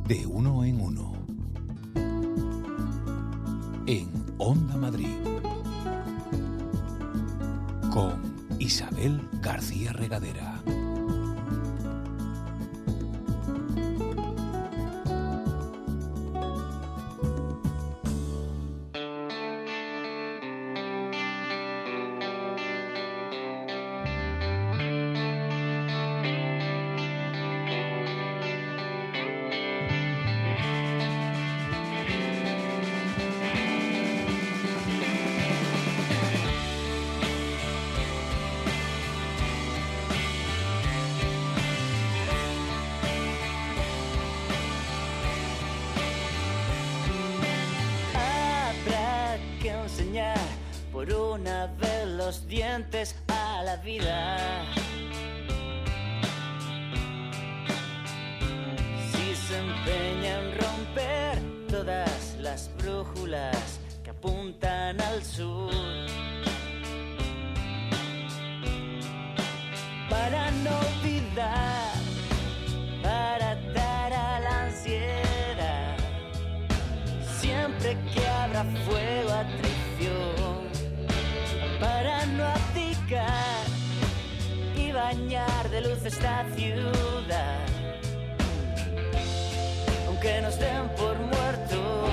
De uno en uno. En Onda Madrid. Con Isabel García Regadera. Por una vez los dientes a la vida. Si se empeña en romper todas las brújulas que apuntan al sur, para no olvidar, para dar a la ansiedad, siempre que habrá fuego a para no abdicar y bañar de luz esta ciudad, aunque nos den por muertos.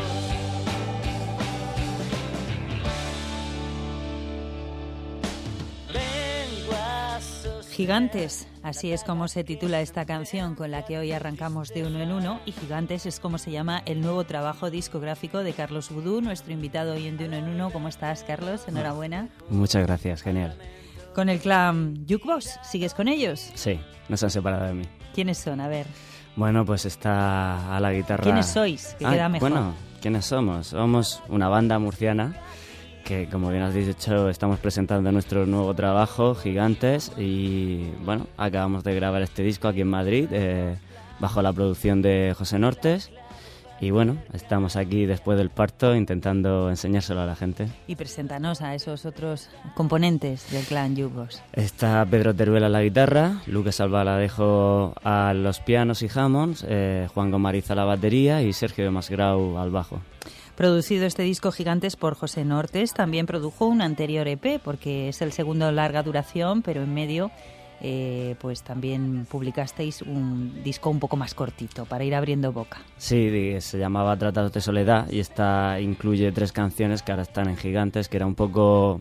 Gigantes, así es como se titula esta canción con la que hoy arrancamos de uno en uno, y Gigantes es como se llama el nuevo trabajo discográfico de Carlos Vudú, nuestro invitado hoy en De uno en uno. ¿Cómo estás, Carlos? Enhorabuena. Muchas gracias, genial. Con el clan Jukebox, ¿sigues con ellos? Sí, no se han separado de mí. ¿Quiénes son? A ver. Bueno, pues está a la guitarra... ¿Quiénes sois? Que queda mejor. Bueno, ¿quiénes somos? Somos una banda murciana que, como bien has dicho, estamos presentando nuestro nuevo trabajo, Gigantes, y bueno, acabamos de grabar este disco aquí en Madrid, bajo la producción de José Nortes, y bueno, estamos aquí después del parto intentando enseñárselo a la gente. Y preséntanos a esos otros componentes del clan Jukebox. Está Pedro Teruel a la guitarra, Lucas Albaladejo a los pianos y Hammonds, Juan Gomariz a la batería y Sergio Masgrau al bajo. Producido este disco Gigantes por José Nortes, también produjo un anterior EP, porque es el segundo larga duración, pero en medio pues también publicasteis un disco un poco más cortito, para ir abriendo boca. Sí, se llamaba Tratados de Soledad, y esta incluye 3 canciones que ahora están en Gigantes, que era un poco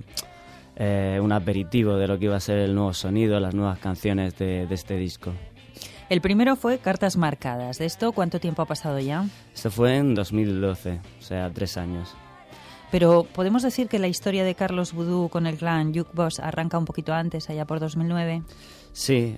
un aperitivo de lo que iba a ser el nuevo sonido, las nuevas canciones de este disco. El primero fue Cartas Marcadas. ¿De esto cuánto tiempo ha pasado ya? Esto fue en 2012, o sea, 3 años. Pero ¿podemos decir que la historia de Carlos Vudú con el clan Jukebox arranca un poquito antes, allá por 2009? Sí,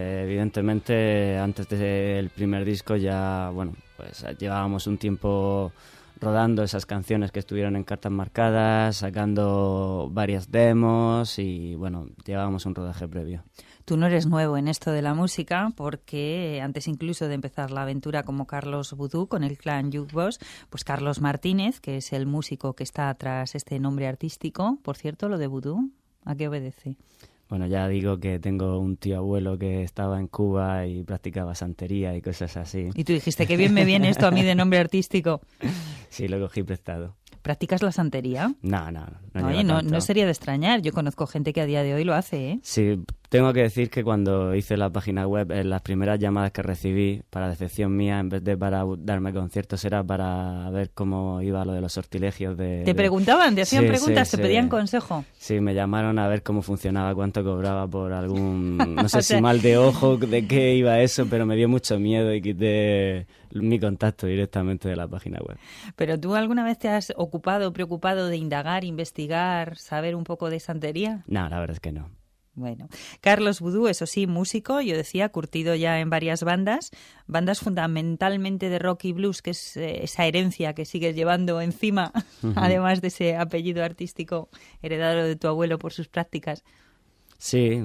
evidentemente antes del primer disco ya, bueno, pues llevábamos un tiempo rodando esas canciones que estuvieron en Cartas Marcadas, sacando varias demos y, bueno, llevábamos un rodaje previo. Tú no eres nuevo en esto de la música, porque antes incluso de empezar la aventura como Carlos Vudú con el clan Jukebox, pues Carlos Martínez, que es el músico que está tras este nombre artístico. Por cierto, lo de Vudú, ¿a qué obedece? Bueno, ya digo que tengo un tío abuelo que estaba en Cuba y practicaba santería y cosas así. Y tú dijiste, qué bien me viene esto a mí de nombre artístico. Sí, lo cogí prestado. ¿Practicas la santería? No. Oye, no sería de extrañar. Yo conozco gente que a día de hoy lo hace, ¿eh? Sí, tengo que decir que cuando hice la página web, las primeras llamadas que recibí, para decepción mía, en vez de para darme conciertos, era para ver cómo iba lo de los sortilegios de... ¿Te preguntaban? ¿Te hacían preguntas? Sí, ¿Te pedían consejo? Sí, me llamaron a ver cómo funcionaba, cuánto cobraba por algún... No sé si mal de ojo, de qué iba eso, pero me dio mucho miedo y quité mi contacto directamente de la página web. ¿Pero tú alguna vez te has preocupado de indagar, investigar, saber un poco de santería? No, la verdad es que no. Bueno, Carlos Vudú, eso sí, músico, yo decía, curtido ya en varias bandas fundamentalmente de rock y blues, que es esa herencia que sigues llevando encima, además de ese apellido artístico heredado de tu abuelo por sus prácticas. Sí,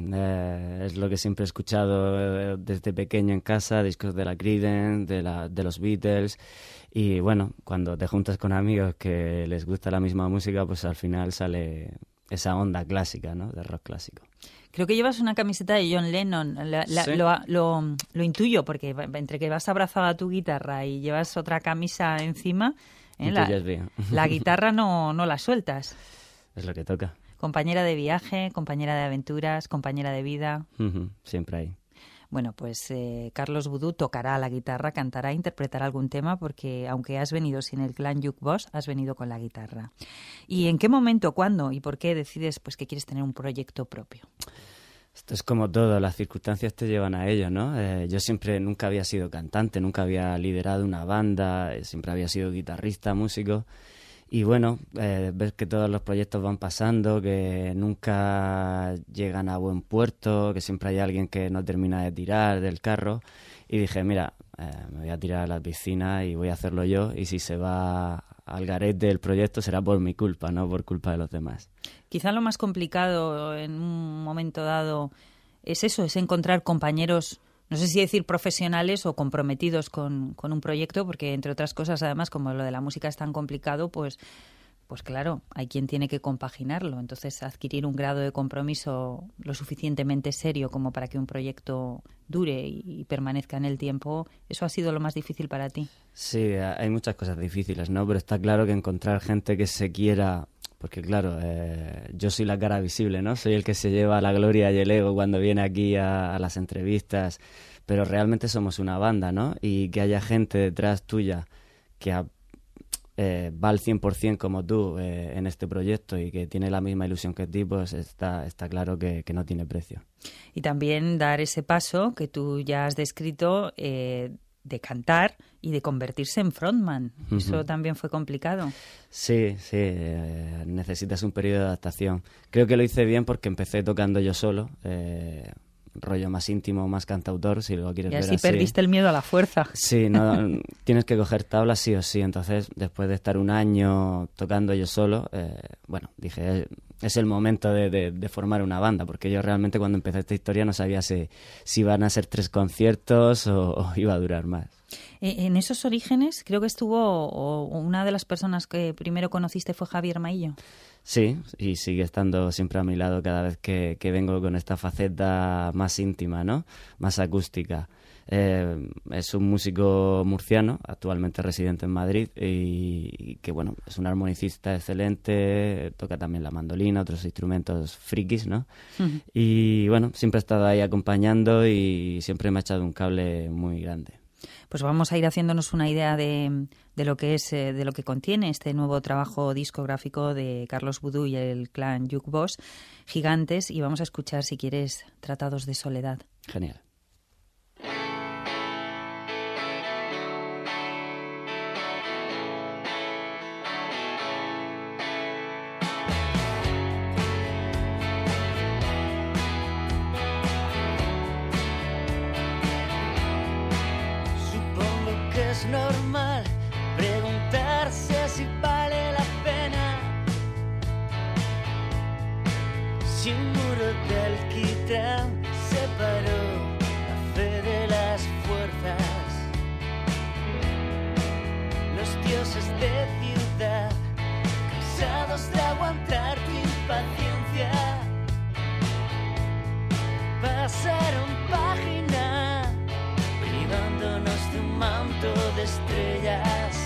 es lo que siempre he escuchado desde pequeño en casa, discos de la Creedence, de los Beatles, y bueno, cuando te juntas con amigos que les gusta la misma música, pues al final sale esa onda clásica, ¿no?, de rock clásico. Creo que llevas una camiseta de John Lennon. Sí. Lo intuyo, porque entre que vas abrazada a tu guitarra y llevas otra camisa encima, Intuyes bien. la guitarra no la sueltas. Es lo que toca. Compañera de viaje, compañera de aventuras, compañera de vida. Siempre hay. Bueno, pues Carlos Vudú tocará la guitarra, cantará, interpretará algún tema, porque aunque has venido sin el Clan Jukebox, has venido con la guitarra. ¿Y en qué momento, cuándo y por qué decides pues que quieres tener un proyecto propio? Esto es como todo, las circunstancias te llevan a ello, ¿no? Yo nunca había sido cantante, nunca había liderado una banda, siempre había sido guitarrista, músico. Y bueno, ves que todos los proyectos van pasando, que nunca llegan a buen puerto, que siempre hay alguien que no termina de tirar del carro. Y dije, mira, me voy a tirar a la piscina y voy a hacerlo yo. Y si se va al garete del proyecto será por mi culpa, no por culpa de los demás. Quizá lo más complicado en un momento dado es eso, es encontrar compañeros, no sé si decir profesionales o comprometidos con un proyecto, porque entre otras cosas, además, como lo de la música es tan complicado, pues claro, hay quien tiene que compaginarlo. Entonces, adquirir un grado de compromiso lo suficientemente serio como para que un proyecto dure y permanezca en el tiempo, ¿eso ha sido lo más difícil para ti? Sí, hay muchas cosas difíciles, ¿no? Pero está claro que encontrar gente que se quiera... Porque claro, yo soy la cara visible, ¿no? Soy el que se lleva la gloria y el ego cuando viene aquí a las entrevistas, pero realmente somos una banda, ¿no? Y que haya gente detrás tuya que va al 100% como tú en este proyecto y que tiene la misma ilusión que ti, pues está claro que no tiene precio. Y también dar ese paso que tú ya has descrito de cantar y de convertirse en frontman. Eso también fue complicado. Sí, necesitas un periodo de adaptación. Creo que lo hice bien porque empecé tocando yo solo, rollo más íntimo, más cantautor, si lo quieres ver así. Y así perdiste el miedo a la fuerza. Sí, no, tienes que coger tablas sí o sí. Entonces, después de estar un año tocando yo solo, bueno, dije, es el momento de formar una banda, porque yo realmente cuando empecé esta historia no sabía si iban a ser 3 conciertos o iba a durar más. En esos orígenes creo que estuvo una de las personas que primero conociste fue Javier Maillo. Sí, y sigue estando siempre a mi lado cada vez que vengo con esta faceta más íntima, ¿no? Más acústica. Es un músico murciano, actualmente residente en Madrid, y que, bueno, es un armonicista excelente, toca también la mandolina, otros instrumentos frikis, ¿no? Y, bueno, siempre ha estado ahí acompañando y siempre me ha echado un cable muy grande. Pues vamos a ir haciéndonos una idea de lo que es, de lo que contiene este nuevo trabajo discográfico de Carlos Vudú y el Clan Jukebox, Gigantes, y vamos a escuchar, si quieres, Tratados de Soledad. Genial. Es normal preguntarse si vale la pena, si un muro de alquitrán separó la fe de las fuerzas. Los dioses de ciudad, cansados de aguantar tu impaciencia, pasaron página privándonos de un manto de estrellas.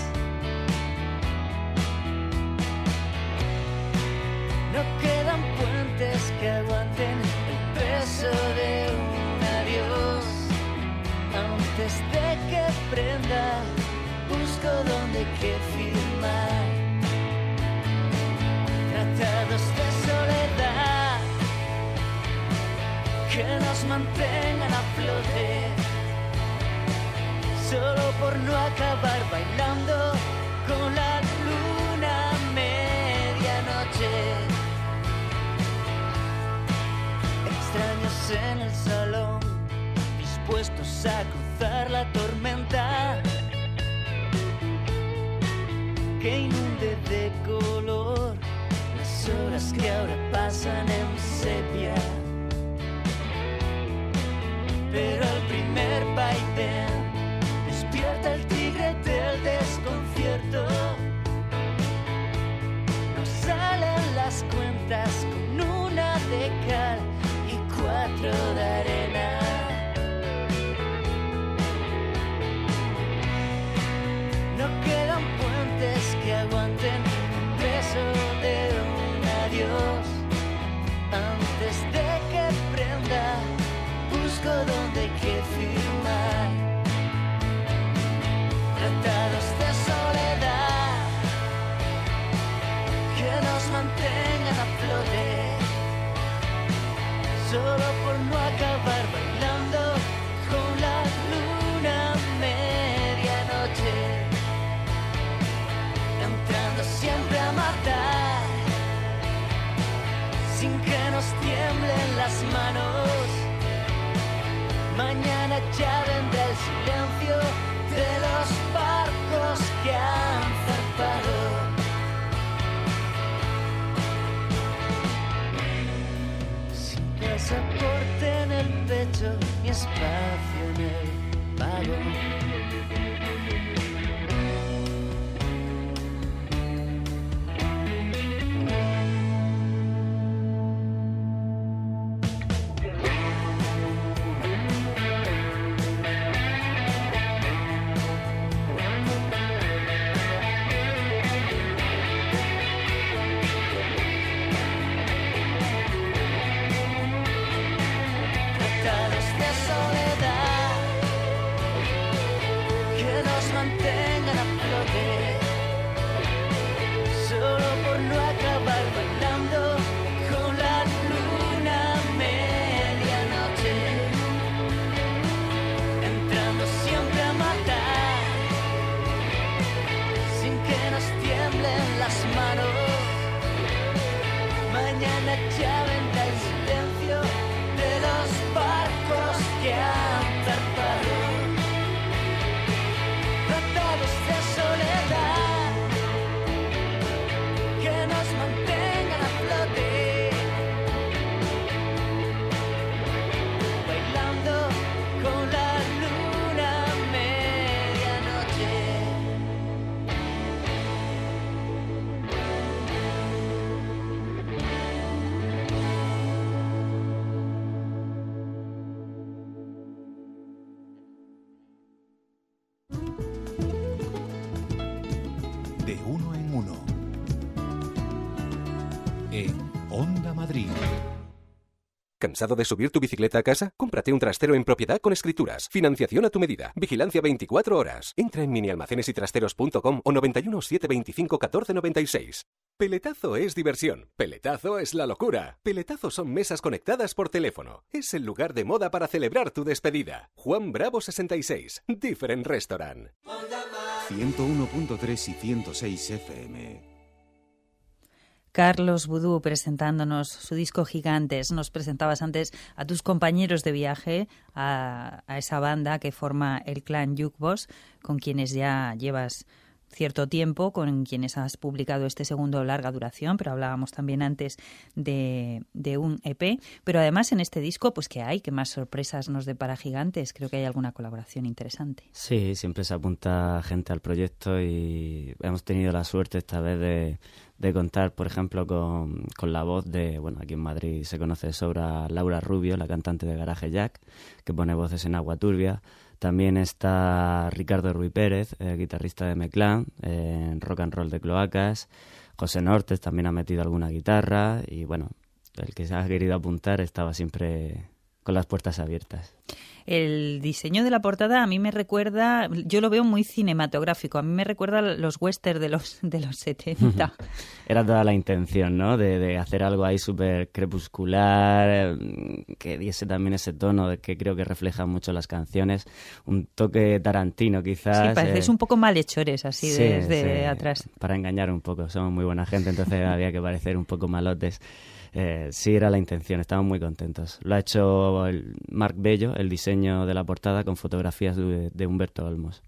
No quedan puentes que aguanten el peso de un adiós. Antes de que prenda, busco donde que firmar. Tratados de soledad que nos mantengan a flote, solo por no acabar bailando con la luna a medianoche. Extraños en el salón, dispuestos a cruzar la tormenta que inunde de color las horas que ahora pasan en sepia. Pero al primer vaivén despierta el tigre del desconcierto. Nos salen las cuentas con una de cal y Mañana ya vendrá el silencio de los barcos que han zarpado. Sin pasaporte en el pecho ni espacio en el vagón. De uno en uno. En Onda Madrid. ¿Cansado de subir tu bicicleta a casa? Cómprate un trastero en propiedad con escrituras. Financiación a tu medida. Vigilancia 24 horas. Entra en minialmacenesytrasteros.com o 91 725 14 96. Peletazo es diversión. Peletazo es la locura. Peletazo son mesas conectadas por teléfono. Es el lugar de moda para celebrar tu despedida. Juan Bravo 66. Different Restaurant. 101.3 y 106 FM. Carlos Vudú presentándonos su disco Gigantes. Nos presentabas antes a tus compañeros de viaje, a esa banda que forma el clan Jukebox, con quienes ya llevas cierto tiempo, con quienes has publicado este segundo larga duración, pero hablábamos también antes de un EP. Pero además en este disco, pues ¿qué hay? ¿Qué más sorpresas nos depara Gigantes? Creo que hay alguna colaboración interesante. Sí, siempre se apunta gente al proyecto y hemos tenido la suerte esta vez de contar, por ejemplo, con la voz de, bueno, aquí en Madrid se conoce de sobra Laura Rubio, la cantante de Garaje Jack, que pone voces en Agua Turbia. También está Ricardo Ruy Pérez, guitarrista de Meclán, en Rock and Roll de Cloacas. José Nortes también ha metido alguna guitarra y, bueno, el que se ha querido apuntar estaba siempre con las puertas abiertas. El diseño de la portada a mí me recuerda, yo lo veo muy cinematográfico, a mí me recuerda los westerns de los 70. Era toda la intención, ¿no? De hacer algo ahí súper crepuscular, que diese también ese tono de que creo que refleja mucho las canciones, un toque Tarantino quizás. Sí, parecéis un poco malhechores así sí, desde sí, atrás. Para engañar un poco, somos muy buena gente, entonces había que parecer un poco malotes. Sí, era la intención, estamos muy contentos. Lo ha hecho Marc Bello, el diseño de la portada, con fotografías de Humberto Olmos.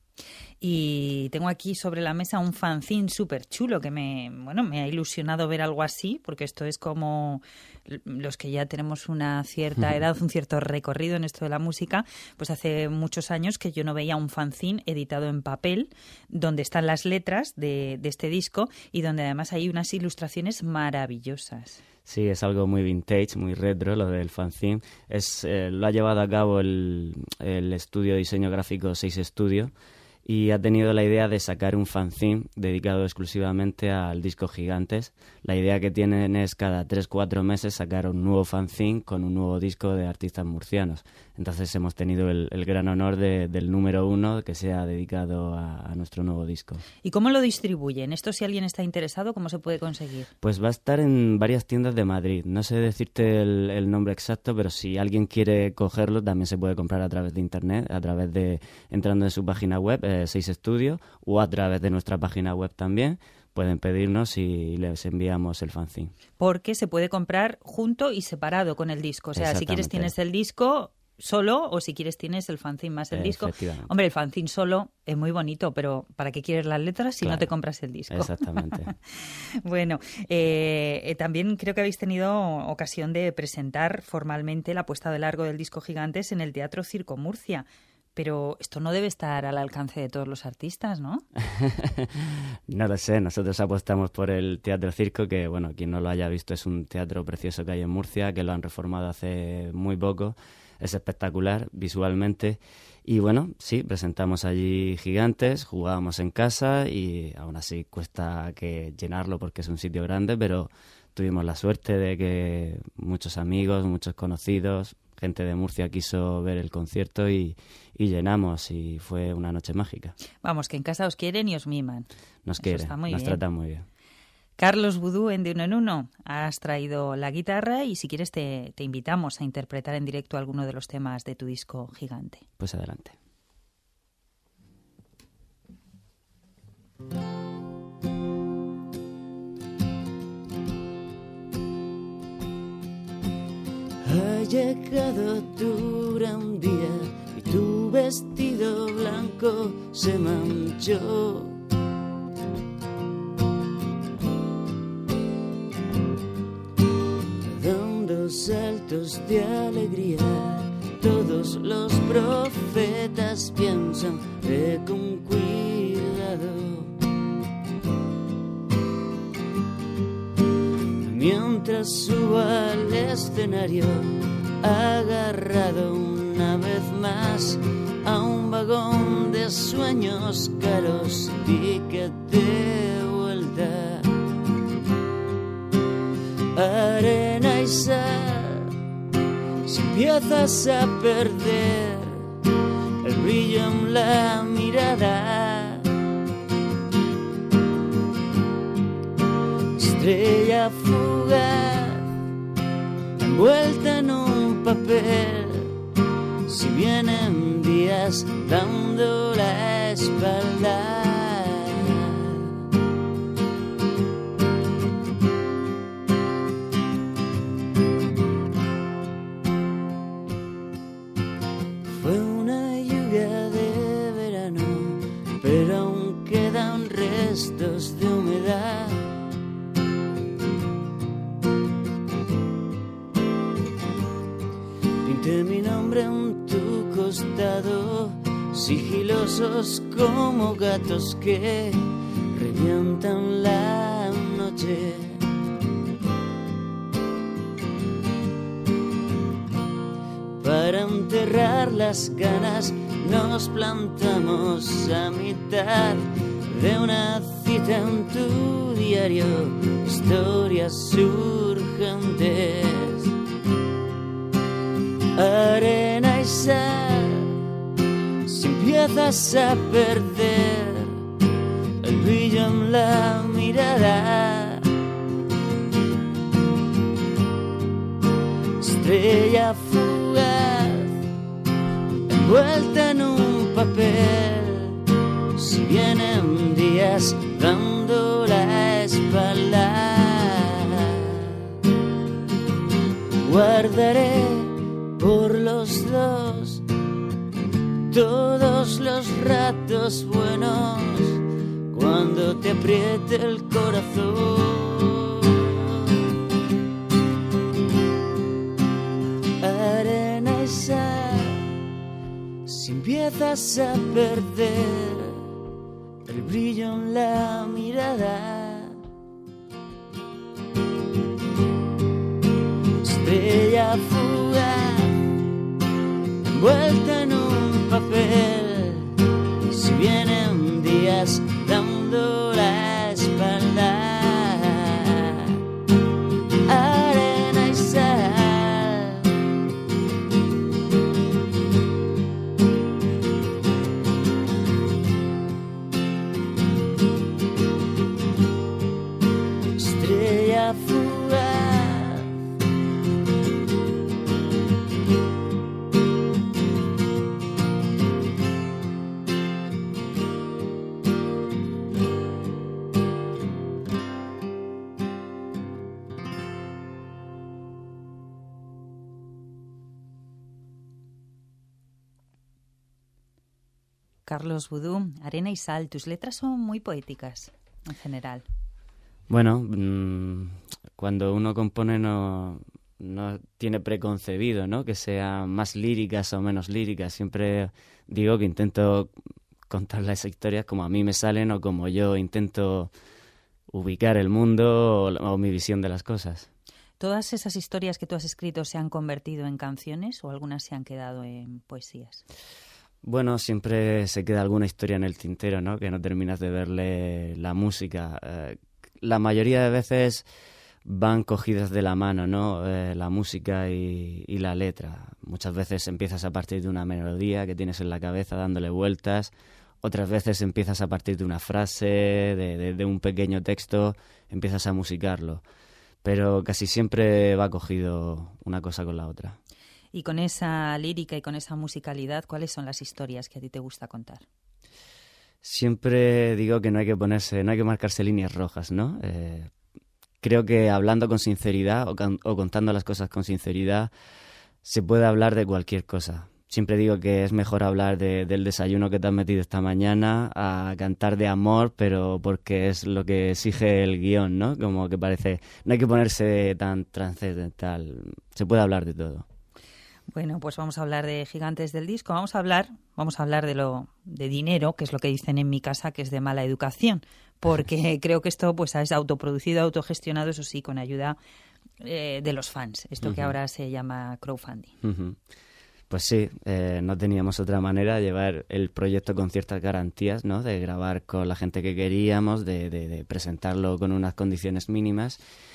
Y tengo aquí sobre la mesa un fanzine súper chulo que me ha ilusionado ver algo así, porque esto es como los que ya tenemos una cierta edad, un cierto recorrido en esto de la música. Pues hace muchos años que yo no veía un fanzine editado en papel donde están las letras de este disco y donde además hay unas ilustraciones maravillosas. Sí, es algo muy vintage, muy retro lo del fanzine. Lo ha llevado a cabo el estudio de diseño gráfico 6 Studio y ha tenido la idea de sacar un fanzine dedicado exclusivamente al disco Gigantes. La idea que tienen es cada 3-4 meses sacar un nuevo fanzine con un nuevo disco de artistas murcianos. Entonces hemos tenido el gran honor del número 1 que sea dedicado a nuestro nuevo disco. ¿Y cómo lo distribuyen? Esto, si alguien está interesado, ¿cómo se puede conseguir? Pues va a estar en varias tiendas de Madrid. No sé decirte el nombre exacto, pero si alguien quiere cogerlo, también se puede comprar a través de internet, a través de entrando en su página web, 6 Studio, o a través de nuestra página web también. Pueden pedirnos y les enviamos el fanzine. Porque se puede comprar junto y separado con el disco. O sea, si quieres tienes el disco solo, o si quieres tienes el fanzine más el disco. Hombre, el fanzine solo es muy bonito, pero ¿para qué quieres las letras si no te compras el disco? Exactamente. Bueno, también creo que habéis tenido ocasión de presentar formalmente la puesta de largo del disco Gigantes en el Teatro Circo Murcia. Pero esto no debe estar al alcance de todos los artistas, ¿no? No lo sé, nosotros apostamos por el Teatro Circo, que, bueno, quien no lo haya visto, es un teatro precioso que hay en Murcia, que lo han reformado hace muy poco. Es espectacular visualmente. Y bueno, sí, presentamos allí Gigantes, jugábamos en casa y aún así cuesta que llenarlo porque es un sitio grande, pero tuvimos la suerte de que muchos amigos, muchos conocidos, gente de Murcia quiso ver el concierto y llenamos, y fue una noche mágica. Vamos, que en casa os quieren y os miman. Nos quieren, nos tratan muy bien. Carlos Vudú, en De Uno en Uno, has traído la guitarra y si quieres te invitamos a interpretar en directo alguno de los temas de tu disco Gigante. Pues adelante. Ha llegado tu gran día y tu vestido blanco se manchó. Dando saltos de alegría, todos los profetas piensan ve con cuidado. Mientras subo al escenario, agarrado una vez más a un vagón de sueños caros, ticket de vuelta. Arena y sal, si empiezas a perder el brillo en la mirada, estrella fugaz, envuelta en un papel, si vienen días dando la espalda. Fue una lluvia de verano, pero aún quedan restos de humedad. Pinté mi nombre en tu costado, sigilosos como gatos que revientan la noche. Para enterrar las ganas nos plantamos a mitad de una cita en tu diario, historias urgentes. Arena y sal, si empiezas a perder el brillo en la mirada, estrella fugaz, envuelta en un papel, si vienen días dando la espalda, guardaré por los dos todos los ratos buenos cuando te apriete el corazón. Arena y sal, si empiezas a perder el brillo en la mirada, estrella fugaz, envuelta en un papel, si vienen días dando la espalda. Arena y sal, estrella fugaz, Carlos Vudú, Arena y Sal, tus letras son muy poéticas en general. Bueno, cuando uno compone no tiene preconcebido, ¿no? Que sean más líricas o menos líricas. Siempre digo que intento contar las historias como a mí me salen o como yo intento ubicar el mundo o mi visión de las cosas. ¿Todas esas historias que tú has escrito se han convertido en canciones o algunas se han quedado en poesías? Bueno, siempre se queda alguna historia en el tintero, ¿no? Que no terminas de verle la música. La mayoría de veces van cogidas de la mano, ¿no? La música y la letra. Muchas veces empiezas a partir de una melodía que tienes en la cabeza dándole vueltas. Otras veces empiezas a partir de una frase, de un pequeño texto, empiezas a musicarlo. Pero casi siempre va cogido una cosa con la otra. Y con esa lírica y con esa musicalidad, ¿cuáles son las historias que a ti te gusta contar? Siempre digo que no hay que marcarse líneas rojas, ¿no? Creo que hablando con sinceridad o contando las cosas con sinceridad se puede hablar de cualquier cosa. Siempre digo que es mejor hablar del desayuno que te has metido esta mañana a cantar de amor, pero porque es lo que exige el guión, ¿no? Como que parece, no hay que ponerse tan trascendental, se puede hablar de todo. Bueno, pues vamos a hablar de Gigantes del Disco, vamos a hablar de dinero, que es lo que dicen en mi casa, que es de mala educación, porque creo que esto pues es autoproducido, autogestionado, eso sí, con ayuda de los fans, esto que ahora se llama crowdfunding. Pues sí, no teníamos otra manera de llevar el proyecto con ciertas garantías, ¿no? De grabar con la gente que queríamos, de presentarlo con unas condiciones mínimas.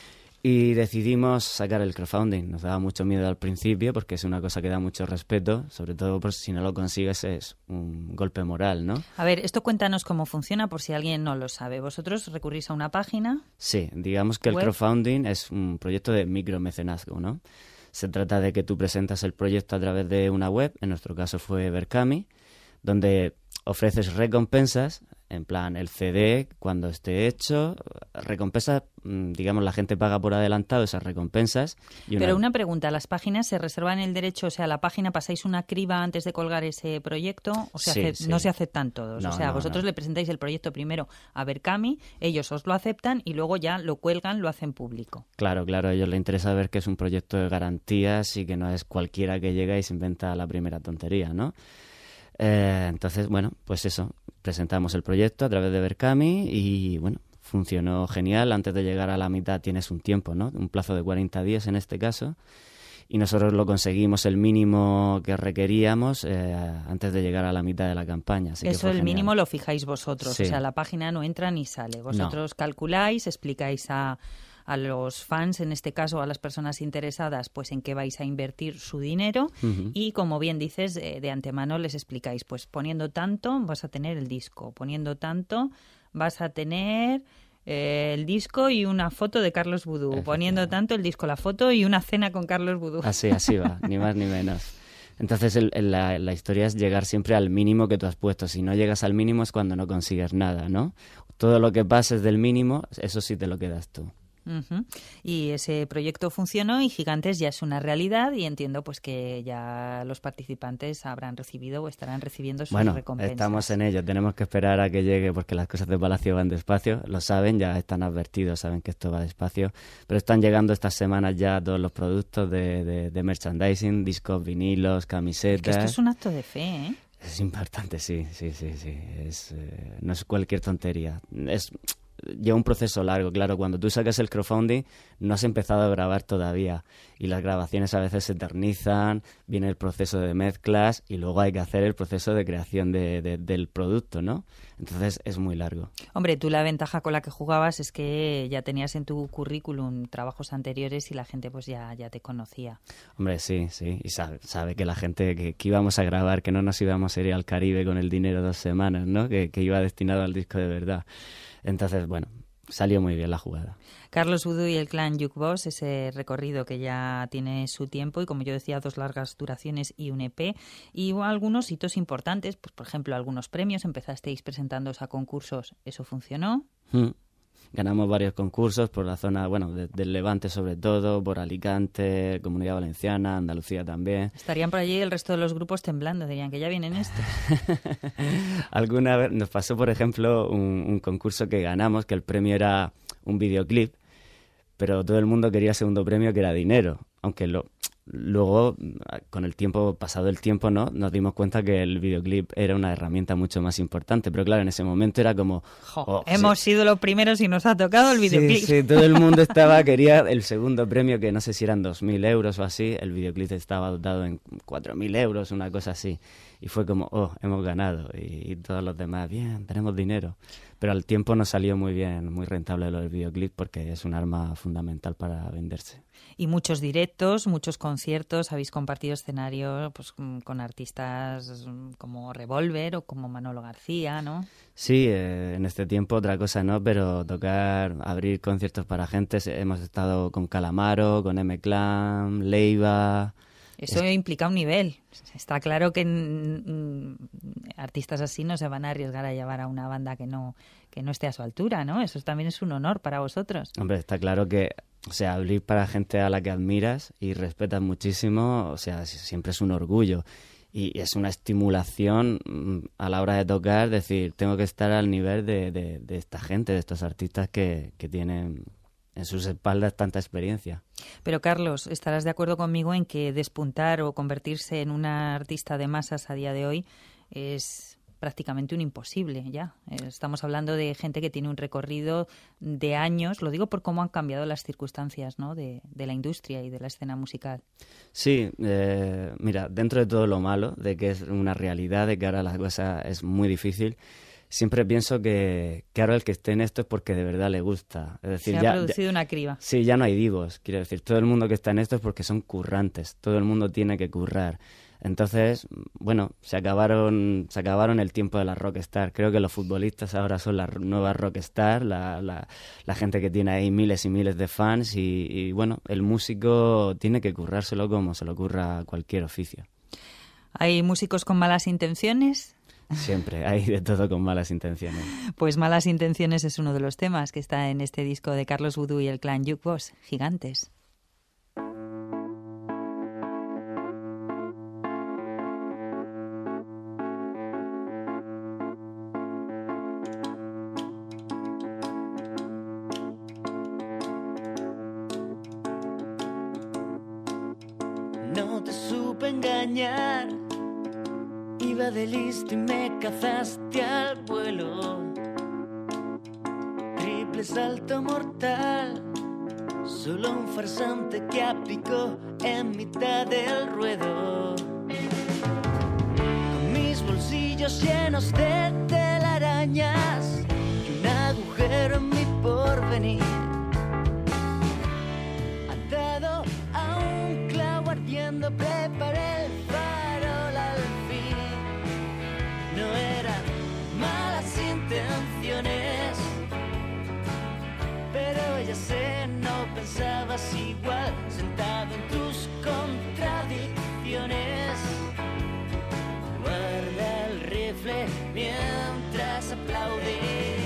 Y decidimos sacar el crowdfunding. Nos daba mucho miedo al principio porque es una cosa que da mucho respeto, sobre todo pues, si no lo consigues es un golpe moral, ¿no? A ver, esto cuéntanos cómo funciona por si alguien no lo sabe. ¿Vosotros recurrís a una página? Sí, digamos que el crowdfunding es un proyecto de micromecenazgo, ¿no? Se trata de que tú presentas el proyecto a través de una web, en nuestro caso fue Berkami, donde ofreces recompensas, en plan el CD cuando esté hecho, recompensas, digamos, la gente paga por adelantado esas recompensas. Pero una pregunta, ¿las páginas se reservan el derecho, o sea, la página pasáis una criba antes de colgar ese proyecto o sí. No se aceptan todos? No, o sea, vosotros le presentáis el proyecto primero a Berkami, ellos os lo aceptan y luego ya lo cuelgan, lo hacen público. Claro, a ellos les interesa ver que es un proyecto de garantías y que no es cualquiera que llega y se inventa la primera tontería, ¿no? Entonces, bueno, pues eso, presentamos el proyecto a través de Berkami y, bueno, funcionó genial. Antes de llegar a la mitad tienes un tiempo, ¿no? Un plazo de 40 días en este caso. Y nosotros lo conseguimos el mínimo que requeríamos antes de llegar a la mitad de la campaña. Así eso, que el mínimo lo fijáis vosotros. Sí. O sea, la página no entra ni sale. Vosotros calculáis, explicáis a los fans, en este caso a las personas interesadas, pues en qué vais a invertir su dinero y, como bien dices, de antemano les explicáis, pues poniendo tanto vas a tener el disco, poniendo tanto vas a tener el disco y una foto de Carlos Vudú, poniendo tanto el disco, la foto y una cena con Carlos Vudú. Así va, ni más ni menos. Entonces la historia es llegar siempre al mínimo que tú has puesto. Si no llegas al mínimo es cuando no consigues nada, ¿no? Todo lo que pases del mínimo, eso sí te lo quedas tú. Y ese proyecto funcionó y Gigantes ya es una realidad y entiendo pues que ya los participantes habrán recibido o estarán recibiendo sus recompensas. Bueno, estamos en ello, tenemos que esperar a que llegue porque las cosas de Palacio van despacio, lo saben, ya están advertidos, saben que esto va despacio, pero están llegando estas semanas ya todos los productos de merchandising, discos, vinilos, camisetas. Que esto es un acto de fe, ¿eh? Es importante, sí. No es cualquier tontería, lleva un proceso largo, claro. Cuando tú sacas el crowdfunding no has empezado a grabar todavía y las grabaciones a veces se eternizan, viene el proceso de mezclas y luego hay que hacer el proceso de creación del producto, ¿no? Entonces es muy largo. Hombre, tú la ventaja con la que jugabas es que ya tenías en tu currículum trabajos anteriores y la gente pues ya te conocía. Hombre, sí, y sabe que la gente que íbamos a grabar, que no nos íbamos a ir al Caribe con el dinero 2 semanas, ¿no? Que iba destinado al disco de verdad. Entonces, bueno, salió muy bien la jugada. Carlos Vudú y el Clan Jukebox, ese recorrido que ya tiene su tiempo y, como yo decía, 2 largas duraciones y un EP. Y algunos hitos importantes, pues por ejemplo, algunos premios. Empezasteis presentándoos a concursos, ¿eso funcionó? ganamos varios concursos por la zona, bueno, del Levante sobre todo, por Alicante, Comunidad Valenciana, Andalucía también. Estarían por allí el resto de los grupos temblando, dirían que ya vienen estos. Alguna vez nos pasó, por ejemplo, un concurso que ganamos, que el premio era un videoclip, pero todo el mundo quería segundo premio, que era dinero, aunque luego, con el tiempo, pasado el tiempo, ¿no?, nos dimos cuenta que el videoclip era una herramienta mucho más importante. Pero claro, en ese momento era como... hemos sido los primeros y nos ha tocado el videoclip. Sí, todo el mundo quería el segundo premio, que no sé si eran 2.000 euros o así. El videoclip estaba dotado en 4.000 euros, una cosa así. Y fue como, hemos ganado. Y todos los demás, bien, tenemos dinero. Pero al tiempo nos salió muy bien, muy rentable lo del videoclip, porque es un arma fundamental para venderse. Y muchos directos, muchos conciertos, habéis compartido escenario pues con artistas como Revolver o como Manolo García, ¿no? Sí, en este tiempo otra cosa no, pero abrir conciertos para gente. Hemos estado con Calamaro, con M-Clan, Leiva... Eso implica un nivel. Está claro que artistas así no se van a arriesgar a llevar a una banda que no esté a su altura, ¿no? Eso también es un honor para vosotros. Hombre, está claro que, o sea, abrir para gente a la que admiras y respetas muchísimo, o sea, siempre es un orgullo. Y es una estimulación a la hora de tocar, decir, tengo que estar al nivel de esta gente, de estos artistas que tienen en sus espaldas tanta experiencia. Pero Carlos, estarás de acuerdo conmigo en que despuntar o convertirse en una artista de masas a día de hoy es prácticamente un imposible ya. Estamos hablando de gente que tiene un recorrido de años, lo digo por cómo han cambiado las circunstancias, ¿no?, de la industria y de la escena musical. Sí, mira, dentro de todo lo malo, de que es una realidad, de que ahora la cosa es muy difícil, siempre pienso que ahora el que esté en esto es porque de verdad le gusta. Es decir, se ha producido una criba. Sí, ya no hay divos. Quiero decir, todo el mundo que está en esto es porque son currantes. Todo el mundo tiene que currar. Entonces, bueno, se acabaron el tiempo de la rockstar. Creo que los futbolistas ahora son las nuevas rockstar, la gente que tiene ahí miles y miles de fans y bueno, el músico tiene que currárselo como se lo ocurra a cualquier oficio. ¿Hay músicos con malas intenciones? Siempre, hay de todo con malas intenciones. Pues Malas Intenciones es uno de los temas que está en este disco de Carlos Vudú y el Clan Jukebox, Gigantes. No te supe engañar, iba de listo y me cazaste al vuelo. Triple salto mortal, solo un farsante que aplicó en mitad del ruedo. Con mis bolsillos llenos de telarañas y un agujero en mi porvenir, atado a un clavo ardiendo, preparé el farol al fin. No eran malas intenciones, pero ya sé, no pensabas igual, sentado en tus contradicciones. Guarda el rifle mientras aplaude.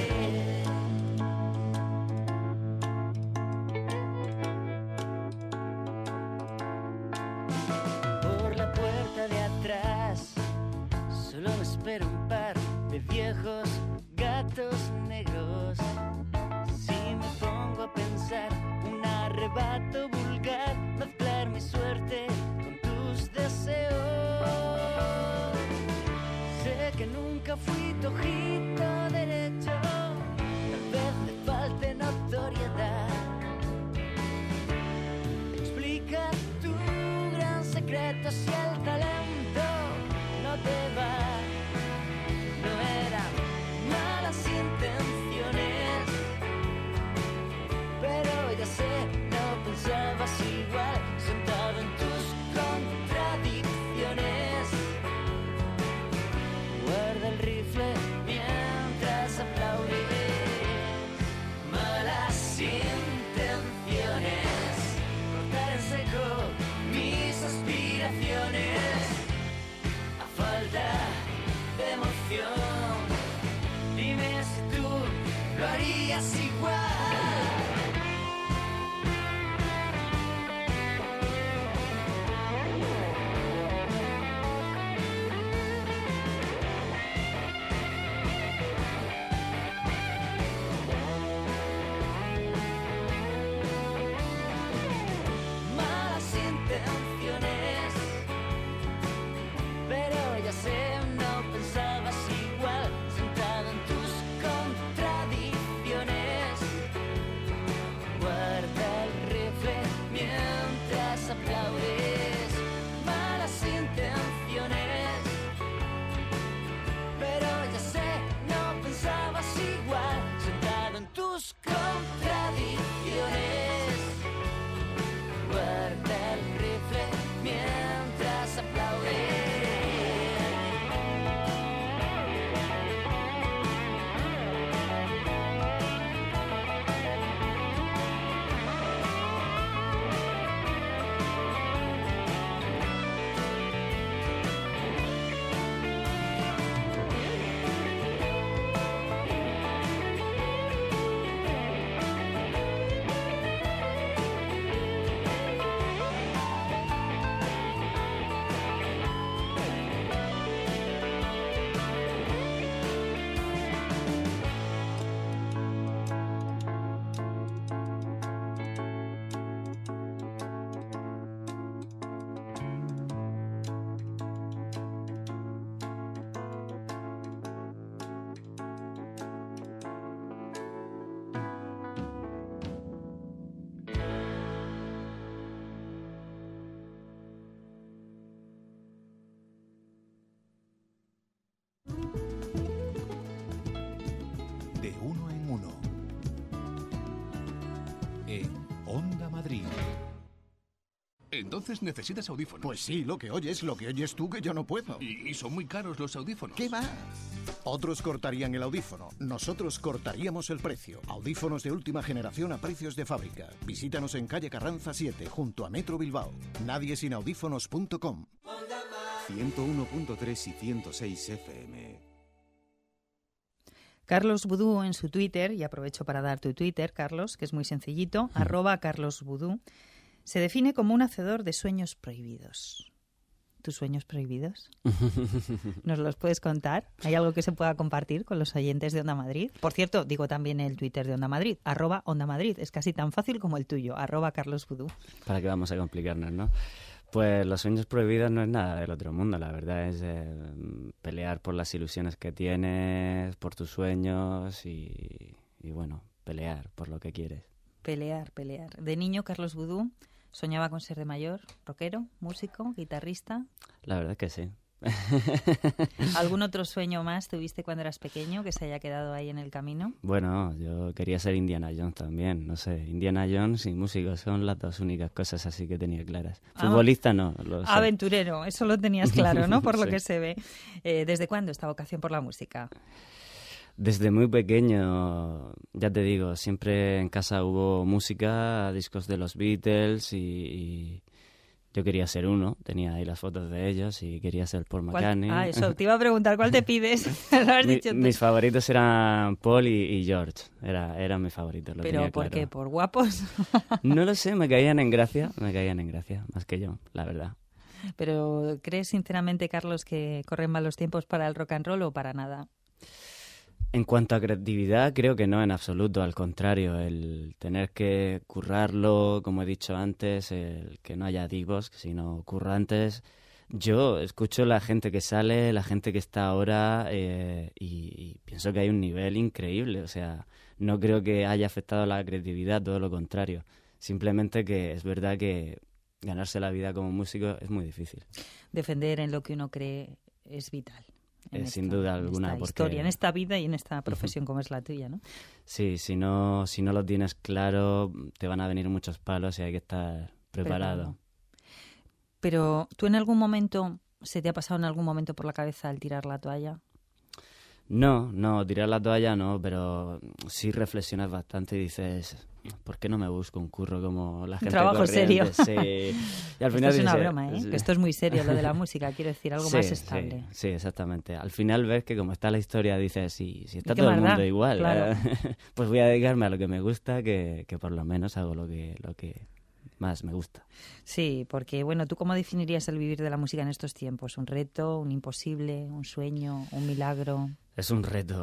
Por la puerta de atrás solo me espera un par de viejos gatos negros. Si me pongo a pensar, un arrebato vulgar, mezclar mi suerte con tus deseos. Sé que nunca fui tu ojito derecho, tal vez le falte notoriedad. Explica tu gran secreto si el talento no te va. No eran malas intenciones, pero ya sé, no pensabas igual, sentado en tus contradicciones. Guarda el rifle mientras aplaudes. Malas intenciones, cortar en seco mis aspiraciones. estarías igual. Malas intenciones, pero ya sé, no pensabas igual, sentado en tus contradicciones. Guarda el rifle mientras aplaudes. Malas intenciones, pero ya sé, no pensabas igual, sentado en tus contradicciones. Guarda el rifle mientras aplaudes. De uno en uno. En Onda Madrid. Entonces necesitas audífonos. Pues sí, lo que oyes tú que yo no puedo. Y son muy caros los audífonos. ¿Qué va? Otros cortarían el audífono, nosotros cortaríamos el precio. Audífonos de última generación a precios de fábrica. Visítanos en calle Carranza 7, junto a Metro Bilbao. Nadiesinaudífonos.com. 101.3 y 106 FM. Carlos Vudú en su Twitter, y aprovecho para dar tu Twitter, Carlos, que es muy sencillito, @CarlosVudú, se define como un hacedor de sueños prohibidos. ¿Tus sueños prohibidos? ¿Nos los puedes contar? ¿Hay algo que se pueda compartir con los oyentes de Onda Madrid? Por cierto, digo también el Twitter de Onda Madrid, @Onda Madrid. Es casi tan fácil como el tuyo, @CarlosVudú. ¿Para qué vamos a complicarnos, no? Pues los sueños prohibidos no es nada del otro mundo, la verdad es pelear por las ilusiones que tienes, por tus sueños y bueno, pelear por lo que quieres. Pelear. De niño, Carlos Vudú soñaba con ser de mayor, rockero, músico, guitarrista. La verdad es que sí. ¿Algún otro sueño más tuviste cuando eras pequeño que se haya quedado ahí en el camino? Bueno, yo quería ser Indiana Jones también, no sé, Indiana Jones y músico son las dos únicas cosas así que tenía claras. Futbolista no, lo sé. Aventurero, eso lo tenías claro, ¿no? Por lo Sí. que se ve. ¿Desde cuándo esta vocación por la música? Desde muy pequeño, ya te digo, siempre en casa hubo música, discos de los Beatles y yo quería ser uno, tenía ahí las fotos de ellos y quería ser Paul McCartney. Eso, te iba a preguntar, ¿cuál te pides? Lo has dicho tú. Mis favoritos eran Paul y George, eran mis favoritos, lo ¿Pero tenía por claro. qué? ¿Por guapos? No lo sé, me caían en gracia, más que yo, la verdad. ¿Pero crees sinceramente, Carlos, que corren malos tiempos para el rock and roll o para nada? En cuanto a creatividad, creo que no en absoluto, al contrario, el tener que currarlo, como he dicho antes, el que no haya divos, sino currantes. Yo escucho la gente que sale, la gente que está ahora y pienso que hay un nivel increíble, o sea, no creo que haya afectado la creatividad, todo lo contrario. Simplemente que es verdad que ganarse la vida como músico es muy difícil. Defender en lo que uno cree es vital. Sin duda alguna. En esta porque historia, en esta vida y en esta profesión como es la tuya, ¿no? Sí, si no lo tienes claro, te van a venir muchos palos y hay que estar preparado. Pero, ¿tú en algún momento, se te ha pasado en algún momento por la cabeza el tirar la toalla? No, tirar la toalla no, pero sí reflexionas bastante y dices, ¿por qué no me busco un curro como la gente trabajo corriente? serio. Sí. Y al final Esto es una dices, broma, ¿eh? Que esto es muy serio, lo de la música, quiero decir, algo más estable. Sí, exactamente. Al final ves que como está la historia, dices, si está qué todo el más mundo da? igual, Claro. pues voy a dedicarme a lo que me gusta, que por lo menos hago lo que más me gusta. Sí, porque, bueno, ¿tú cómo definirías el vivir de la música en estos tiempos? ¿Un reto, un imposible, un sueño, un milagro? Es un reto,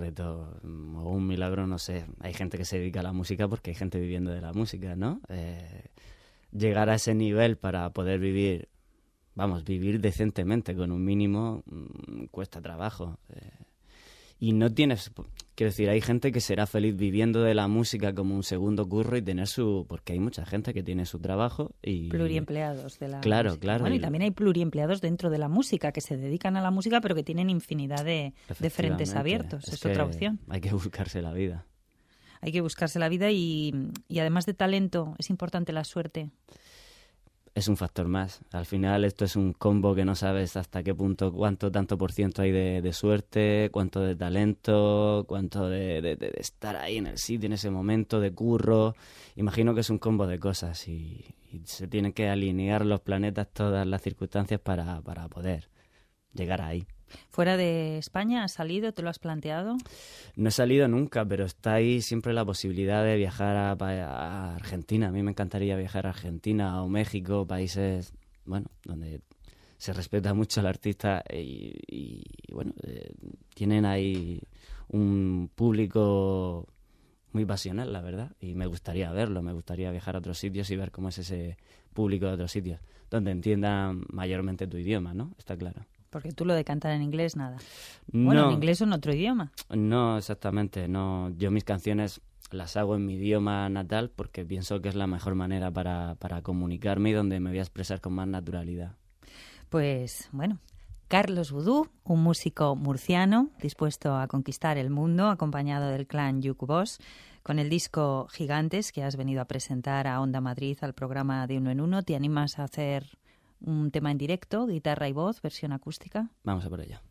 o un milagro, no sé. Hay gente que se dedica a la música porque hay gente viviendo de la música, ¿no? Llegar a ese nivel para poder vivir decentemente con un mínimo cuesta trabajo. Y no tienes... Quiero decir, hay gente que será feliz viviendo de la música como un segundo curro y tener porque hay mucha gente que tiene su trabajo y... Pluriempleados de la Claro, música. claro. Bueno, y también hay pluriempleados dentro de la música que se dedican a la música pero que tienen infinidad de frentes abiertos. Es otra opción. Hay que buscarse la vida. Hay que buscarse la vida y además de talento, es importante la suerte. Es un factor más. Al final esto es un combo que no sabes hasta qué punto, tanto por ciento hay de suerte, cuánto de talento, cuánto de estar ahí en el sitio en ese momento, de curro. Imagino que es un combo de cosas y se tienen que alinear los planetas, todas las circunstancias para poder llegar ahí. ¿Fuera de España has salido? ¿Te lo has planteado? No he salido nunca, pero está ahí siempre la posibilidad de viajar a Argentina. A mí me encantaría viajar a Argentina o México, países, bueno, donde se respeta mucho al artista y bueno, tienen ahí un público muy pasional, la verdad, y me gustaría verlo, me gustaría viajar a otros sitios y ver cómo es ese público de otros sitios, donde entiendan mayormente tu idioma, ¿no? Está claro. Porque tú lo de cantar en inglés, nada. No, bueno, en inglés o en otro idioma. No, exactamente. No. Yo mis canciones las hago en mi idioma natal porque pienso que es la mejor manera para comunicarme y donde me voy a expresar con más naturalidad. Pues, bueno, Carlos Vudú, un músico murciano dispuesto a conquistar el mundo, acompañado del clan Yucubos, con el disco Gigantes que has venido a presentar a Onda Madrid, al programa de Uno en Uno. ¿Te animas a hacer un tema en directo, guitarra y voz, versión acústica? Vamos a por ello.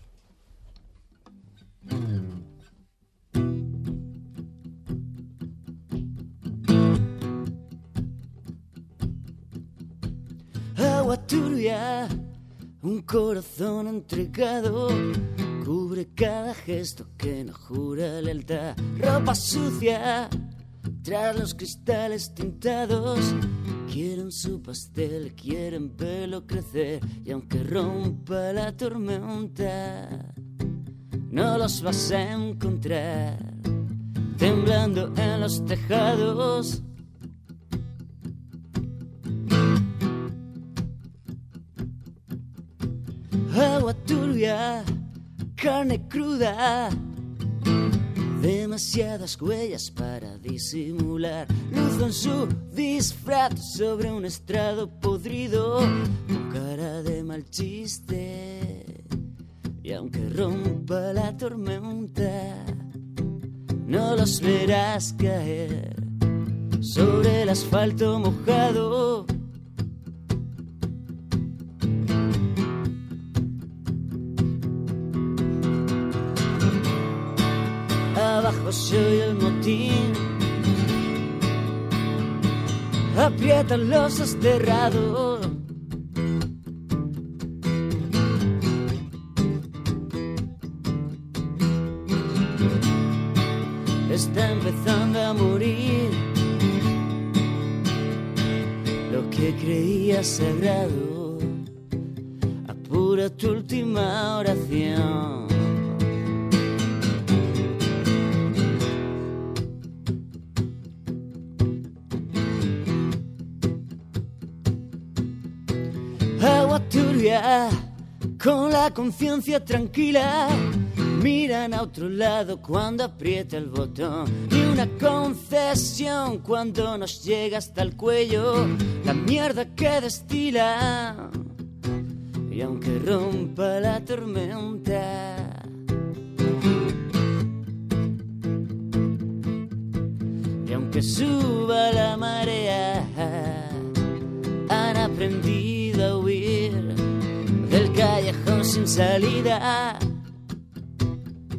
Agua turbia, un corazón entregado, cubre cada gesto que no jura lealtad. Ropa sucia, tras los cristales tintados, quieren su pastel, quieren verlo crecer. Y aunque rompa la tormenta, no los vas a encontrar temblando en los tejados. Agua turbia, carne cruda, demasiadas huellas para disimular. Luz en su disfraz sobre un estrado podrido, con cara de mal chiste. Y aunque rompa la tormenta, no los verás caer sobre el asfalto mojado. Abajo se oye el motín, aprietan los desterrados. Está empezando a morir lo que creías sagrado. Apura tu última oración. Agua turbia, con la conciencia tranquila, miran a otro lado cuando aprieta el botón. Y una concesión cuando nos llega hasta el cuello la mierda que destila. Y aunque rompa la tormenta, y aunque suba la marea, han aprendido a huir del callejón sin salida.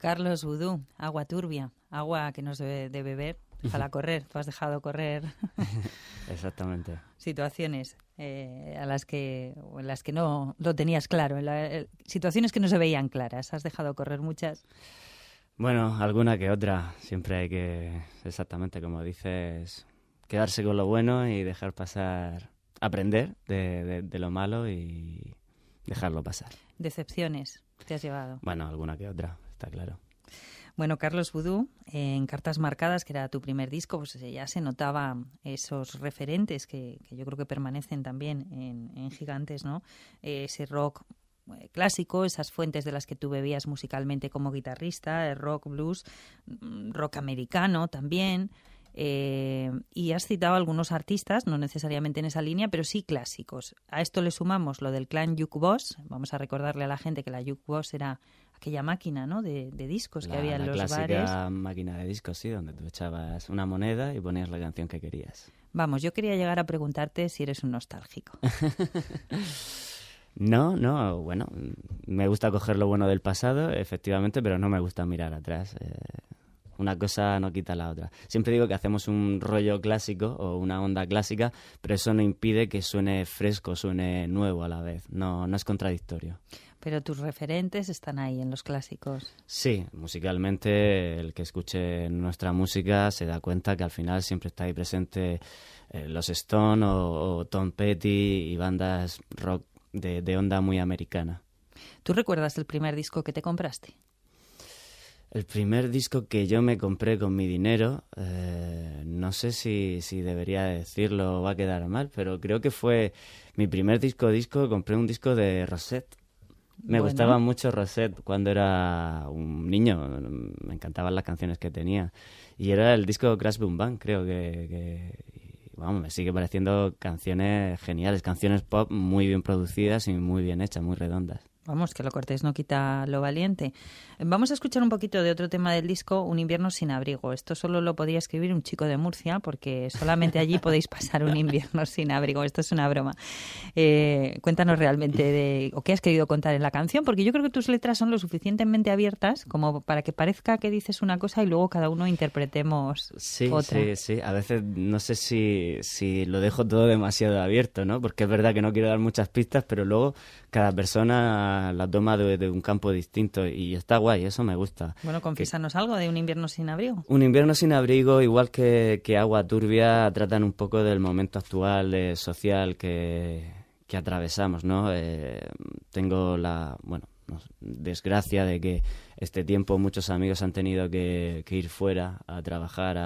Carlos Vudú, agua turbia, agua que no se debe de beber, déjala correr, tú has dejado correr. Exactamente. Situaciones en las que no lo tenías claro, situaciones que no se veían claras, has dejado correr muchas. Bueno, alguna que otra, siempre hay que, exactamente como dices, quedarse con lo bueno y dejar pasar, aprender de lo malo y dejarlo pasar. ¿Decepciones te has llevado? Bueno, alguna que otra, está claro. Bueno, Carlos Vudú, en Cartas Marcadas, que era tu primer disco, pues ya se notaba esos referentes que yo creo que permanecen también en Gigantes, ¿no? Ese rock clásico, esas fuentes de las que tú bebías musicalmente como guitarrista, el rock, blues, rock americano también. Y has citado algunos artistas, no necesariamente en esa línea, pero sí clásicos. A esto le sumamos lo del clan Jukebox. Vamos a recordarle a la gente que la Jukebox era aquella máquina, ¿no?, de discos que había en los bares. La clásica máquina de discos, sí, donde tú echabas una moneda y ponías la canción que querías. Vamos, yo quería llegar a preguntarte si eres un nostálgico. No, bueno, me gusta coger lo bueno del pasado, efectivamente, pero no me gusta mirar atrás. Una cosa no quita la otra. Siempre digo que hacemos un rollo clásico o una onda clásica, pero eso no impide que suene fresco, suene nuevo a la vez. No es contradictorio. Pero tus referentes están ahí en los clásicos. Sí, musicalmente el que escuche nuestra música se da cuenta que al final siempre está ahí presente los Stone o Tom Petty y bandas rock de onda muy americana. ¿Tú recuerdas el primer disco que te compraste? El primer disco que yo me compré con mi dinero, no sé si debería decirlo o va a quedar mal, pero creo que fue mi primer disco. Compré un disco de Rosette. Me gustaba mucho Rosette cuando era un niño, me encantaban las canciones que tenía. Y era el disco Crash Boom Bang, creo que vamos, me sigue pareciendo canciones geniales, canciones pop muy bien producidas y muy bien hechas, muy redondas. Vamos, que lo cortés no quita lo valiente. Vamos a escuchar un poquito de otro tema del disco, Un invierno sin abrigo. Esto solo lo podía escribir un chico de Murcia, porque solamente allí podéis pasar un invierno sin abrigo. Esto es una broma. Cuéntanos realmente o qué has querido contar en la canción, porque yo creo que tus letras son lo suficientemente abiertas como para que parezca que dices una cosa y luego cada uno interpretemos otra. Sí. A veces no sé si lo dejo todo demasiado abierto, ¿no? Porque es verdad que no quiero dar muchas pistas, pero luego cada persona la toma de un campo distinto y está guay, eso me gusta. Bueno, confiésanos algo de Un invierno sin abrigo. Un invierno sin abrigo, igual que Agua turbia, tratan un poco del momento actual social que atravesamos, ¿no? Tengo la desgracia de que este tiempo muchos amigos han tenido que ir fuera a trabajar,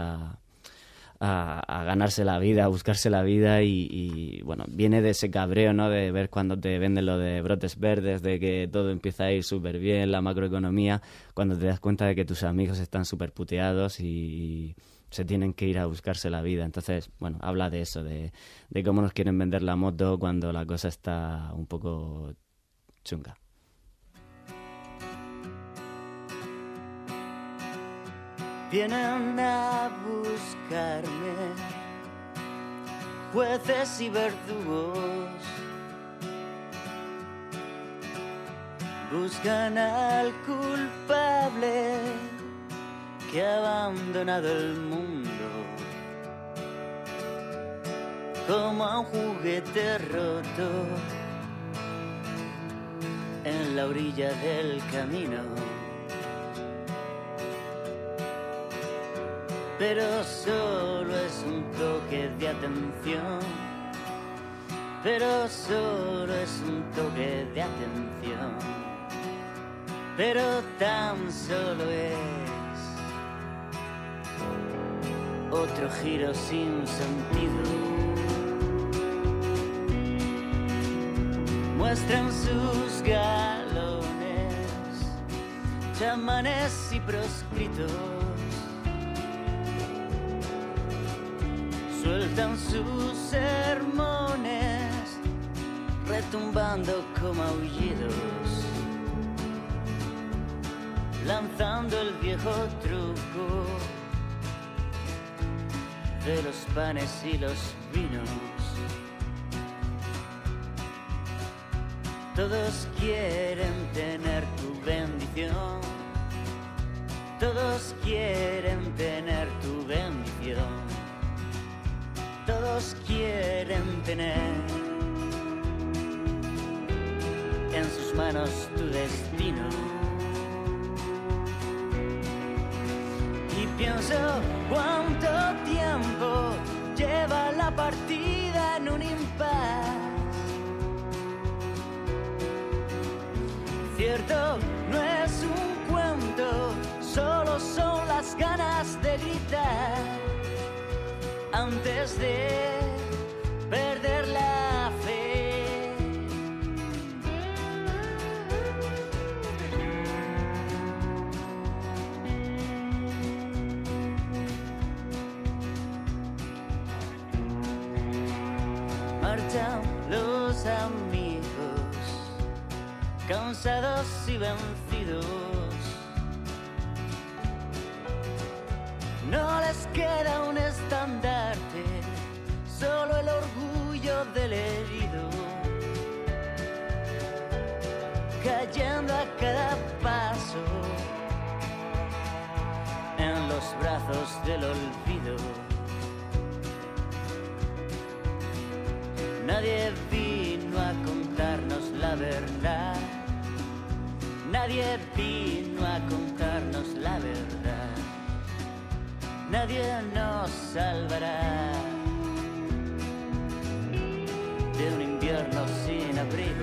a ganarse la vida, a buscarse la vida y bueno, viene de ese cabreo, ¿no? De ver cuando te venden lo de brotes verdes, de que todo empieza a ir súper bien, la macroeconomía, cuando te das cuenta de que tus amigos están súper puteados y se tienen que ir a buscarse la vida. Entonces, bueno, habla de eso, de cómo nos quieren vender la moto cuando la cosa está un poco chunga. Vienen a buscarme jueces y verdugos, buscan al culpable que ha abandonado el mundo como a un juguete roto en la orilla del camino. Pero solo es un toque de atención, pero solo es un toque de atención, pero tan solo es otro giro sin sentido. Muestran sus galones, chamanes y proscritos, sueltan sus sermones, retumbando como aullidos, lanzando el viejo truco de los panes y los vinos. Todos quieren tener tu bendición, Todos quieren tener tu bendición, todos quieren tener en sus manos tu destino. Y pienso cuánto tiempo lleva la partida en un impas. Cierto, no es un cuento, solo son las ganas de gritar antes de perder la fe. Marchan los amigos, cansados y vencidos. No les queda un estandarte, solo el orgullo del herido, cayendo a cada paso en los brazos del olvido. Nadie vino a contarnos la verdad, nadie vino a contarnos la verdad. Nadie nos salvará de un invierno sin abrigo.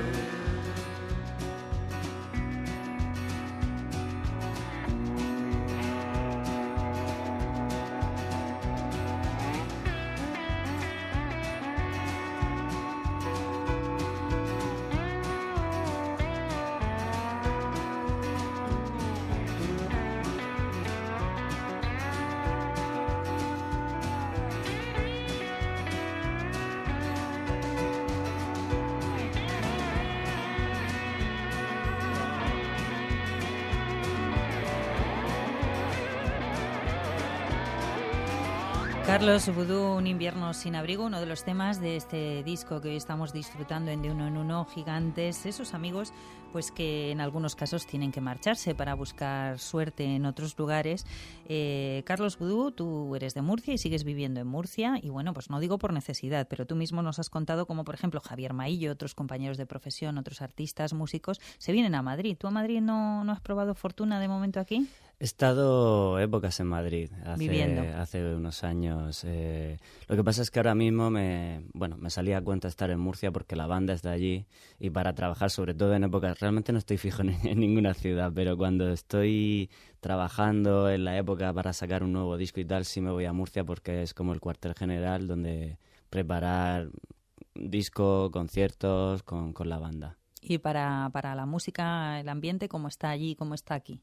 Carlos Vudú, Un invierno sin abrigo, uno de los temas de este disco que hoy estamos disfrutando en De Uno en Uno, Gigantes, esos amigos pues que en algunos casos tienen que marcharse para buscar suerte en otros lugares. Carlos Vudú, tú eres de Murcia y sigues viviendo en Murcia y bueno, pues no digo por necesidad, pero tú mismo nos has contado como por ejemplo Javier Maillo, otros compañeros de profesión, otros artistas, músicos, se vienen a Madrid. ¿Tú a Madrid no has probado fortuna de momento aquí? He estado épocas en Madrid, Viviendo. hace unos años. Lo que pasa es que ahora mismo me salía a cuenta estar en Murcia porque la banda es de allí y para trabajar, sobre todo en épocas, realmente no estoy fijo en ninguna ciudad, pero cuando estoy trabajando en la época para sacar un nuevo disco y tal, sí me voy a Murcia porque es como el cuartel general donde preparar disco, conciertos con la banda. Y para la música, el ambiente, ¿cómo está allí, cómo está aquí?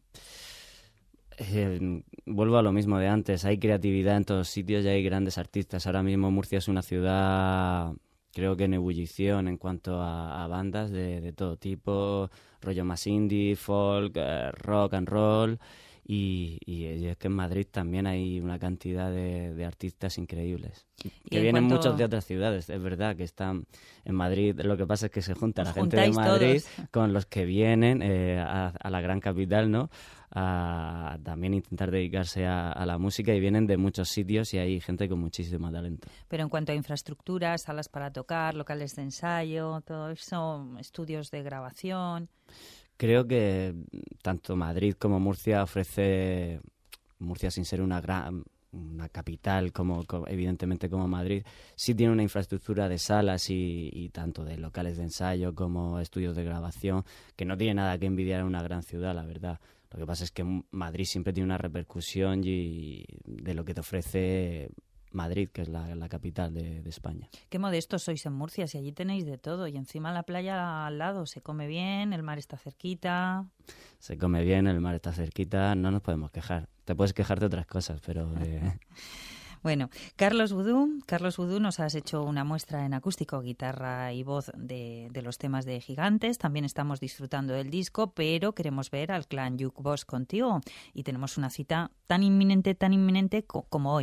Vuelvo a lo mismo de antes, hay creatividad en todos sitios y hay grandes artistas. Ahora mismo Murcia es una ciudad, creo que en ebullición en cuanto a bandas de todo tipo, rollo más indie, folk, rock and roll y es que en Madrid también hay una cantidad de artistas increíbles que vienen muchos de otras ciudades, es verdad que están en Madrid, lo que pasa es que se junta la gente de Madrid todos con los que vienen a la gran capital, ¿no? A también intentar dedicarse a la música y vienen de muchos sitios y hay gente con muchísimo talento. Pero en cuanto a infraestructuras, salas para tocar, locales de ensayo, todo eso, estudios de grabación... Creo que tanto Madrid como Murcia ofrece, Murcia sin ser una capital como evidentemente como Madrid, sí tiene una infraestructura de salas y tanto de locales de ensayo como estudios de grabación que no tiene nada que envidiar a una gran ciudad, la verdad. Lo que pasa es que Madrid siempre tiene una repercusión y de lo que te ofrece Madrid, que es la capital de España. Qué modestos sois en Murcia, si allí tenéis de todo. Y encima la playa al lado, se come bien, el mar está cerquita. Se come bien, el mar está cerquita, no nos podemos quejar. Te puedes quejar de otras cosas, pero... Bueno, Carlos Vudú, nos has hecho una muestra en acústico, guitarra y voz de los temas de Gigantes. También estamos disfrutando del disco, pero queremos ver al Clan Jukebox contigo. Y tenemos una cita tan inminente como hoy.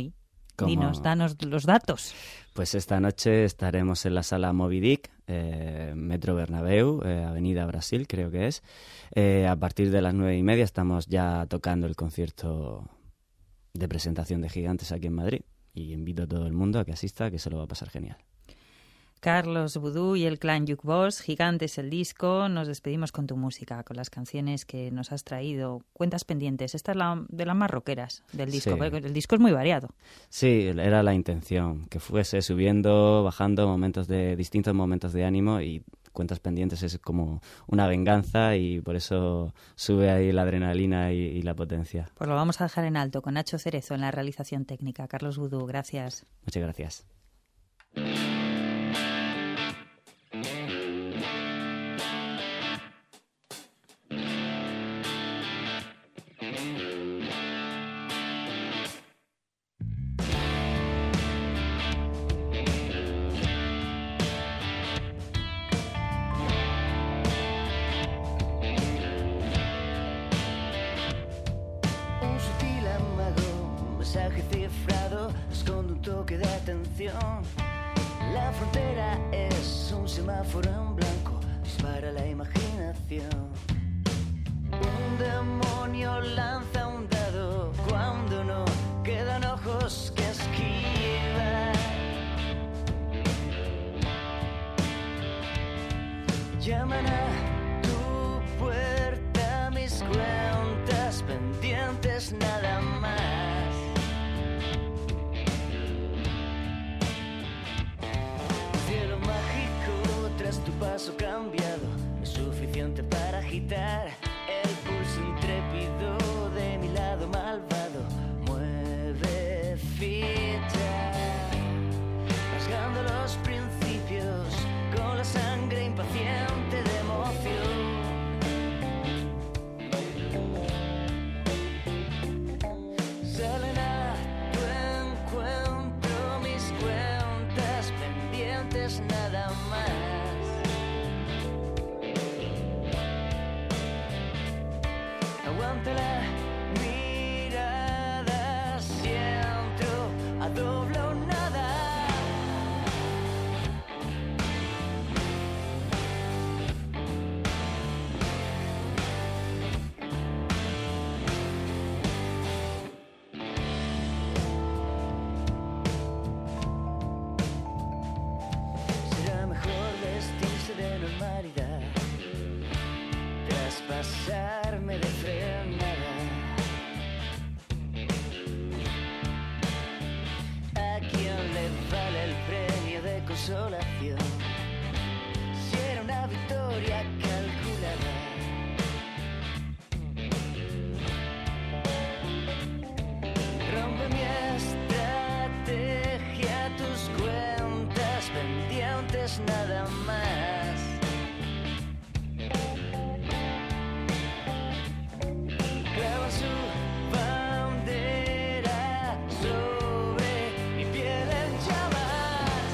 Dinos, danos los datos. Pues esta noche estaremos en la sala Moby Dick, Metro Bernabéu, Avenida Brasil, creo que es. A partir de las 9:30 estamos ya tocando el concierto de presentación de Gigantes aquí en Madrid. Y invito a todo el mundo a que asista, que se lo va a pasar genial. Carlos Vudú y el Clan Jukebox, Gigantes el disco. Nos despedimos con tu música, con las canciones que nos has traído. Cuentas pendientes. Esta es de las más rockeras del disco, Sí. porque el disco es muy variado. Sí, era la intención, que fuese subiendo, bajando, distintos momentos de ánimo, y Cuentas pendientes es como una venganza y por eso sube ahí la adrenalina y la potencia. Pues lo vamos a dejar en alto con Nacho Cerezo en la realización técnica. Carlos Vudú, gracias. Muchas gracias. Un sutil amago, un mensaje cifrado, esconde un toque de atención. La frontera es un semáforo en blanco, dispara la imaginación. Un demonio lanza un dado cuando no quedan ojos que esquivar. Llaman a tu puerta mis cuentas pendientes nada más. Cielo mágico tras tu paso cambiado es suficiente para agitar el pulso intrépido de mi lado malvado. Mueve ficha, rasgando los principios con la sangre impaciente de emoción. Salen a tu encuentro mis cuentas pendientes nada más. Aguanta la mirada si entro a doble o nada. Será mejor vestirse de normalidad, traspasarme de frenada. ¿A quién le vale el premio de consolación? Si era una victoria calculada. Rompe mi estrategia, tus cuentas pendientes nada más. Clavan su bandera sobre mi piel en llamas.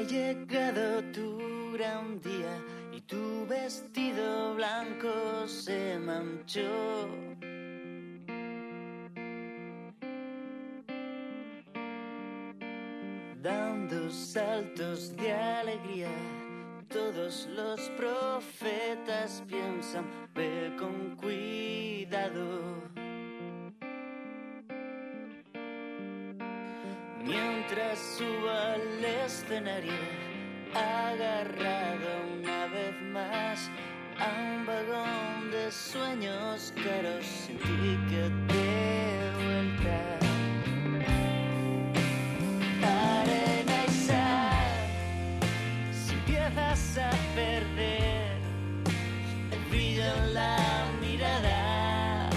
llegado tu gran día y tu vestido blanco se manchó. Dando saltos de alegría, todos los profetas piensan, ve con cuidado. Mientras suba al escenario, agarrado una vez más a un vagón de sueños caros, sin ticket de vuelta. Arena y sal, si empiezas a perder el brillo en la mirada,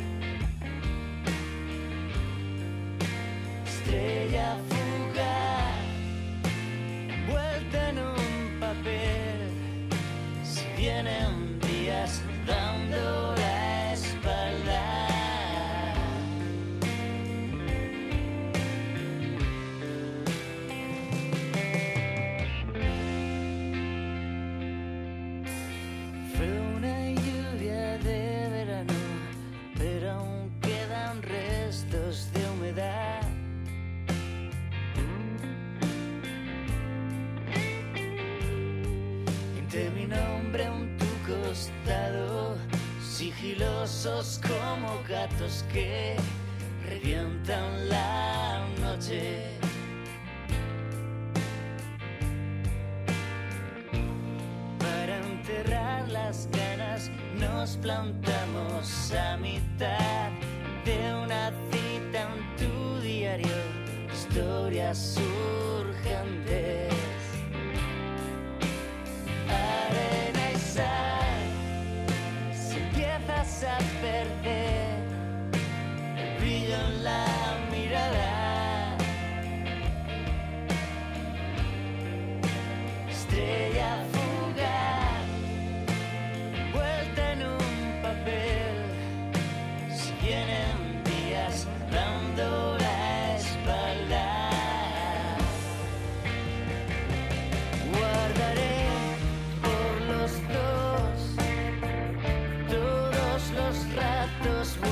estrella fugaz, envuelta en un papel, si vienen días dando la espalda. Fue una lluvia de verano, pero aún quedan restos de humedad. Pinté mi nombre en tu costado, sigilosos como gatos que revientan la noche. Para enterrar las ganas nos plantamos a mitad de una cita en tu diario, historias urgentes. Arena y sal, si empiezas a perder el brillo en la mirada, estrella fugaz, envuelta en un papel, si vienen días dando la espalda. Guardaré por los dos todos los ratos.